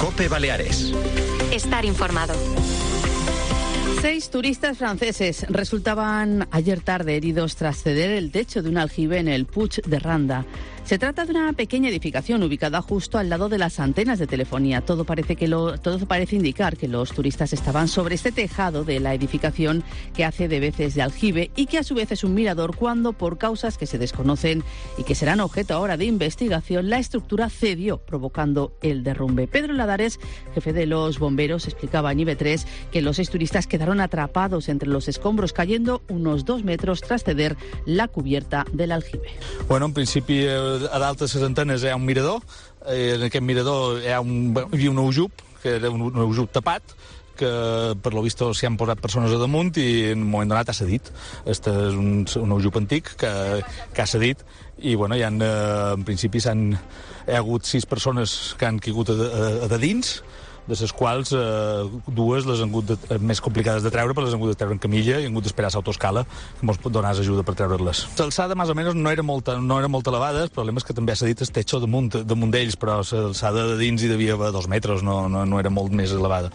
COPE Baleares. Estar informado. 6 turistas franceses resultaban ayer tarde heridos tras ceder el techo de un aljibe en el Puig de Randa. Se trata de una pequeña edificación ubicada justo al lado de las antenas de telefonía. Todo parece indicar que los turistas estaban sobre este tejado de la edificación que hace de veces de aljibe y que a su vez es un mirador cuando, por causas que se desconocen y que serán objeto ahora de investigación, la estructura cedió, provocando el derrumbe. Pedro Ladares, jefe de los bomberos, explicaba en IB3 que los 6 turistas quedaron atrapados entre los escombros, cayendo unos 2 metros tras ceder la cubierta del aljibe. Bueno, en principi, a dalt de les antenes hi ha un mirador. En aquest mirador hi havia un ujub, que era un ujub tapat, que per lo visto s'hi han posat persones a damunt i en un moment donat ha cedit. Este és un ujub antic que ha cedit i bueno, en principi hi ha hagut 6 persones que han caigut a dins, de les quals 2 les han hagut més complicades de treure, però les han hagut de treure en camilla i han hagut d'esperar l'autoscala, que ens donàs ajuda per treure-les. L'alçada, més o menys, no era molt elevada, el problema és que també ha cedit el techo damunt d'ells, però l'alçada de dins hi devia haver 2 metres, no era molt més elevada.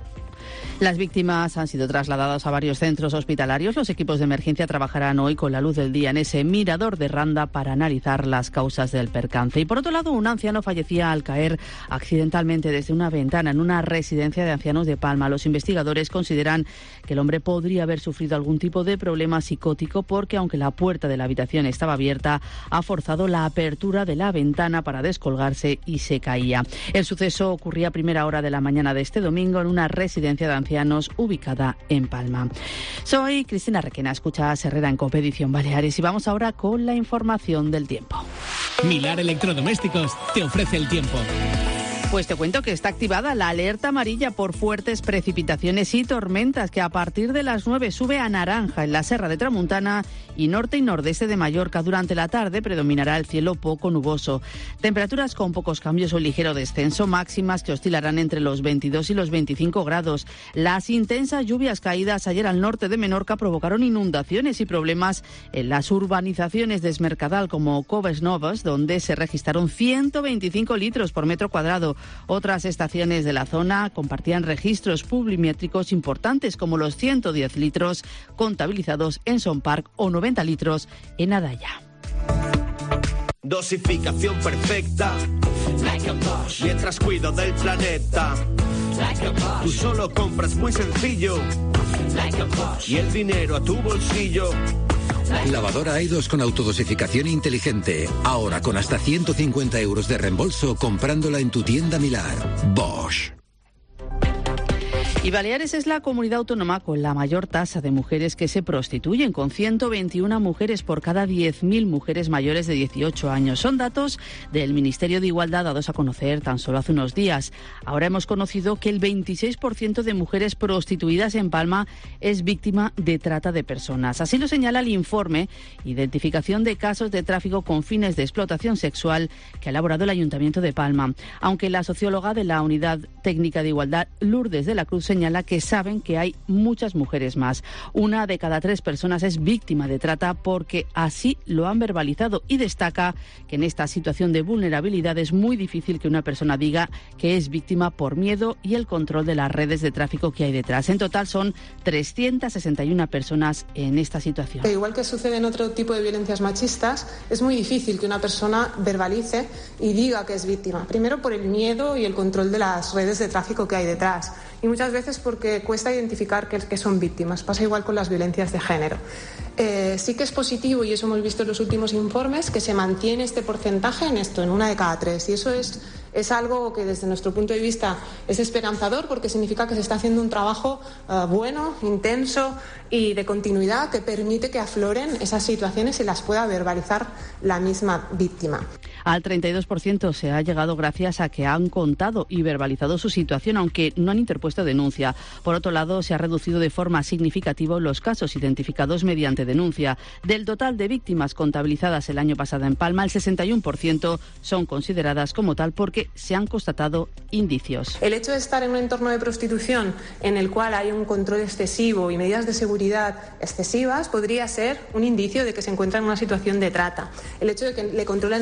Las víctimas han sido trasladadas a varios centros hospitalarios. Los equipos de emergencia trabajarán hoy con la luz del día en ese mirador de Randa para analizar las causas del percance. Y por otro lado, un anciano fallecía al caer accidentalmente desde una ventana en una residencia de ancianos de Palma. Los investigadores consideran que el hombre podría haber sufrido algún tipo de problema psicótico porque, aunque la puerta de la habitación estaba abierta, ha forzado la apertura de la ventana para descolgarse y se caía. El suceso ocurría a primera hora de la mañana de este domingo en una residencia de ancianos ubicada en Palma. Soy Cristina Requena, escuchas Herrera en COPE Edición Baleares y vamos ahora con la información del tiempo. Milar Electrodomésticos te ofrece el tiempo. Pues te cuento que está activada la alerta amarilla por fuertes precipitaciones y tormentas que a partir de las 9 sube a naranja en la Serra de Tramuntana y norte y nordeste de Mallorca. Durante la tarde predominará el cielo poco nuboso. Temperaturas con pocos cambios o ligero descenso, máximas que oscilarán entre los 22 y los 25 grados. Las intensas lluvias caídas ayer al norte de Menorca provocaron inundaciones y problemas en las urbanizaciones de Es Mercadal como Coves Novas, donde se registraron 125 litros por metro cuadrado. Otras estaciones de la zona compartían registros pluviométricos importantes como los 110 litros contabilizados en Son Park o 90 litros en Adaya. Dosificación perfecta, mientras cuido del planeta. Tú solo compras muy sencillo y el dinero a tu bolsillo. Lavadora Aidos con autodosificación inteligente. Ahora con hasta 150 euros de reembolso comprándola en tu tienda Milar. Bosch. Y Baleares es la comunidad autónoma con la mayor tasa de mujeres que se prostituyen, con 121 mujeres por cada 10.000 mujeres mayores de 18 años. Son datos del Ministerio de Igualdad dados a conocer tan solo hace unos días. Ahora hemos conocido que el 26% de mujeres prostituidas en Palma es víctima de trata de personas. Así lo señala el informe Identificación de casos de tráfico con fines de explotación sexual que ha elaborado el Ayuntamiento de Palma. Aunque la socióloga de la Unidad Técnica de Igualdad, Lourdes de la Cruz, señala que saben que hay muchas mujeres más. 1 de cada 3 personas es víctima de trata porque así lo han verbalizado y destaca que en esta situación de vulnerabilidad es muy difícil que una persona diga que es víctima por miedo y el control de las redes de tráfico que hay detrás. En total son 361 personas en esta situación. Igual que sucede en otro tipo de violencias machistas, es muy difícil que una persona verbalice y diga que es víctima. Primero por el miedo y el control de las redes de tráfico que hay detrás. Y muchas veces porque cuesta identificar que son víctimas. Pasa igual con las violencias de género. Sí que es positivo, y eso hemos visto en los últimos informes, que se mantiene este porcentaje en 1 de cada 3. Y eso es algo que desde nuestro punto de vista es esperanzador porque significa que se está haciendo un trabajo bueno, intenso y de continuidad que permite que afloren esas situaciones y las pueda verbalizar la misma víctima. Al 32% se ha llegado gracias a que han contado y verbalizado su situación, aunque no han interpuesto denuncia. Por otro lado, se ha reducido de forma significativa los casos identificados mediante denuncia. Del total de víctimas contabilizadas el año pasado en Palma, el 61% son consideradas como tal porque se han constatado indicios. El hecho de estar en un entorno de prostitución en el cual hay un control excesivo y medidas de seguridad excesivas podría ser un indicio de que se encuentra en una situación de trata. El hecho de que le controlen el dinero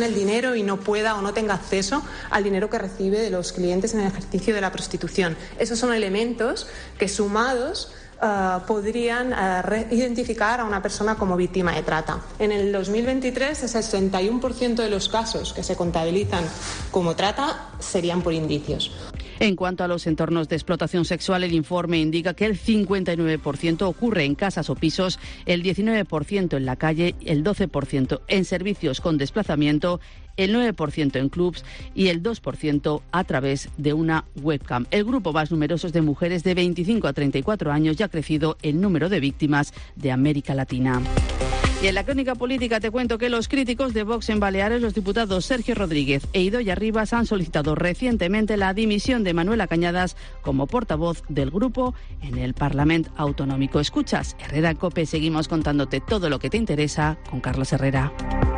dinero y no pueda o no tenga acceso al dinero que recibe de los clientes en el ejercicio de la prostitución. Esos son elementos que, sumados, podrían identificar a una persona como víctima de trata. En el 2023, el 61% de los casos que se contabilizan como trata serían por indicios. En cuanto a los entornos de explotación sexual, el informe indica que el 59% ocurre en casas o pisos, el 19% en la calle, el 12% en servicios con desplazamiento, el 9% en clubs y el 2% a través de una webcam. El grupo más numeroso es de mujeres de 25 a 34 años y ha crecido el número de víctimas de América Latina. Y en la crónica política te cuento que los críticos de Vox en Baleares, los diputados Sergio Rodríguez e Idoia Rivas, han solicitado recientemente la dimisión de Manuela Cañadas como portavoz del grupo en el Parlamento Autonómico. Escuchas Herrera COPE, seguimos contándote todo lo que te interesa con Carlos Herrera.